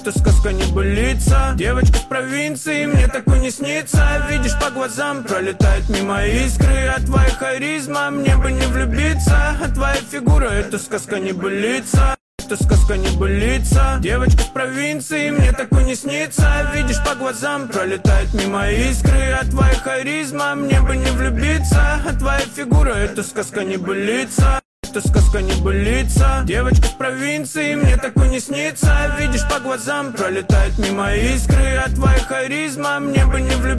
эта сказка не былится. Девочка с провинции, мне такой не снится. Видишь, по глазам пролетают мимо искры. А твоя харизма, мне бы не влюбиться. А твоя фигура, эта сказка не былится. Эта сказка не былится. Девочка с провинции, мне такой не снится. Видишь, по глазам пролетают мимо искры. А твоя харизма, мне бы не влюбиться. А твоя фигура, эта сказка не былится. Эта сказка не былится. Девочка с провинции, мне такой не снится. Видишь, по глазам пролетают мимо искры. А твоя харизма, мне бы не влюбиться.